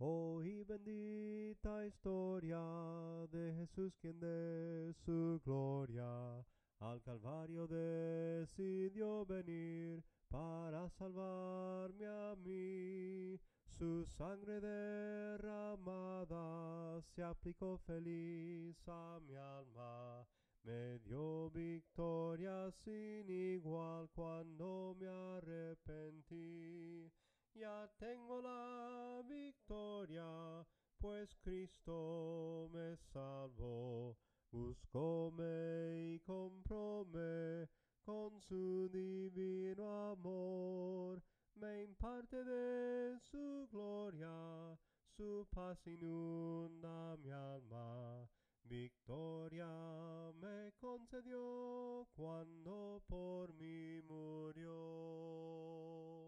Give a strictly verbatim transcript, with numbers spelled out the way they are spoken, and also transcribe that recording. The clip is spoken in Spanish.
Oí bendita historia de Jesús quien de su gloria al Calvario decidió venir para salvarme a mí. Su sangre derramada se aplicó feliz a mi alma. Me dio victoria sin igual cuando me arrepentí. Ya tengo la victoria, pues Cristo me salvó. Buscóme y compróme con su divino amor. Me imparte de su gloria, su paz inunda mi alma. Victoria me concedió cuando por mí murió.